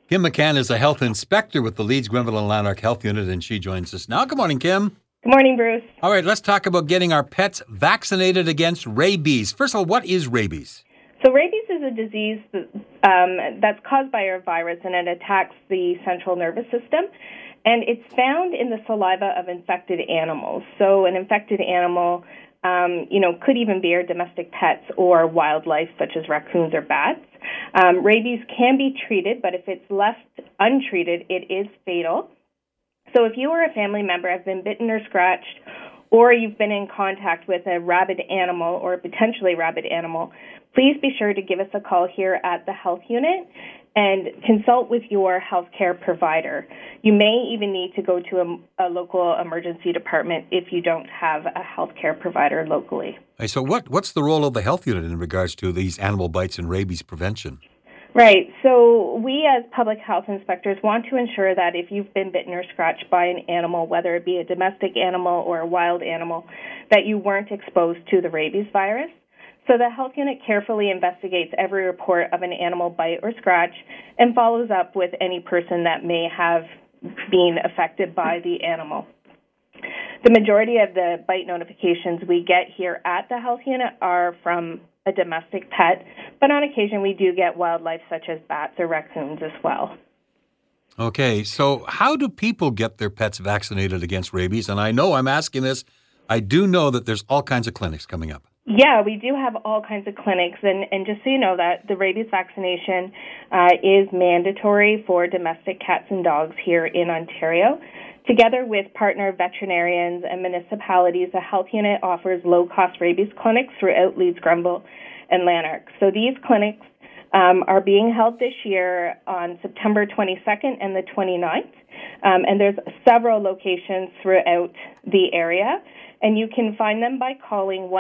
Kim McCann is a health inspector with the Leeds, Grenville and Lanark Health Unit, and she joins us now. Good morning, Kim. Good morning, Bruce. All right, let's talk about getting our pets vaccinated against rabies. First of all, what is rabies? So rabies is a disease that's caused by a virus, and it attacks the central nervous system. And it's found in the saliva of infected animals. So an infected animal, could even be our domestic pets or wildlife, such as raccoons or bats. Rabies can be treated, but if it's left untreated, it is fatal. So if you or a family member have been bitten or scratched, or you've been in contact with a rabid animal or a potentially rabid animal, please be sure to give us a call here at the health unit and consult with your healthcare provider. You may even need to go to a local emergency department if you don't have a healthcare provider locally. So what's the role of the health unit in regards to these animal bites and rabies prevention? Right. So we as public health inspectors want to ensure that if you've been bitten or scratched by an animal, whether it be a domestic animal or a wild animal, that you weren't exposed to the rabies virus. So the health unit carefully investigates every report of an animal bite or scratch and follows up with any person that may have been affected by the animal. The majority of the bite notifications we get here at the health unit are from a domestic pet, but on occasion we do get wildlife such as bats or raccoons as well. Okay, so how do people get their pets vaccinated against rabies? And I know I'm asking this, I do know that there's all kinds of clinics coming up. Yeah, we do have all kinds of clinics, and just so you know that the rabies vaccination is mandatory for domestic cats and dogs here in Ontario. Together with partner veterinarians and municipalities, the health unit offers low-cost rabies clinics throughout Leeds, Grenville, and Lanark. So these clinics are being held this year on September 22nd and the 29th, and there's several locations throughout the area. And you can find them by calling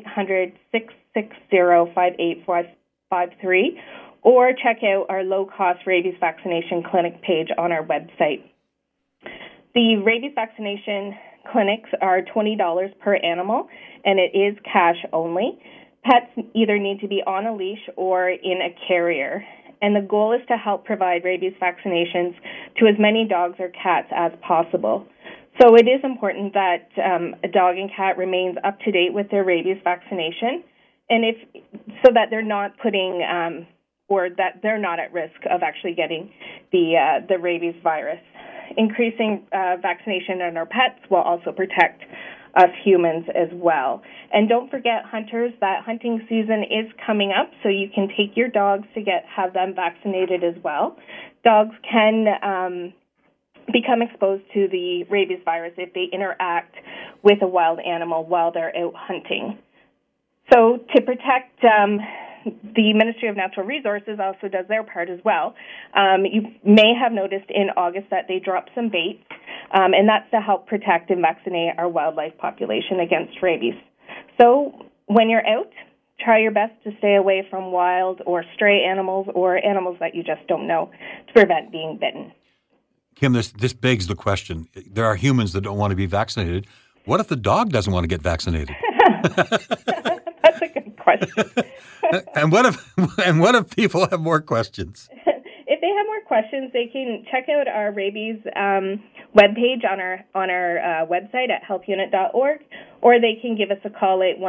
1-800-660-5853 or check out our low-cost rabies vaccination clinic page on our website. The rabies vaccination clinics are $20 per animal, and it is cash only. Pets either need to be on a leash or in a carrier. And the goal is to help provide rabies vaccinations to as many dogs or cats as possible. So it is important that a dog and cat remains up to date with their rabies vaccination, and so that they're not putting or that they're not at risk of actually getting the rabies virus. Increasing vaccination on our pets will also protect us humans as well. And don't forget, hunters, that hunting season is coming up, so you can take your dogs to have them vaccinated as well. Dogs can become exposed to the rabies virus if they interact with a wild animal while they're out hunting. So to protect, the Ministry of Natural Resources also does their part as well. You may have noticed in August that they dropped some baits, and that's to help protect and vaccinate our wildlife population against rabies. So when you're out, try your best to stay away from wild or stray animals or animals that you just don't know to prevent being bitten. Kim, this begs the question. There are humans that don't want to be vaccinated. What if the dog doesn't want to get vaccinated? That's a good question. And what if people have more questions? If they have more questions, they can check out our rabies webpage on our website at healthunit.org, or they can give us a call at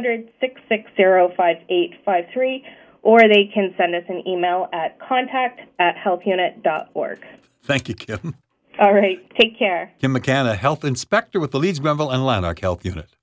1-800-660-5853, or they can send us an email at contact@healthunit.org. Thank you, Kim. All right. Take care. Kim McCann, a health inspector with the Leeds, Grenville and Lanark Health Unit.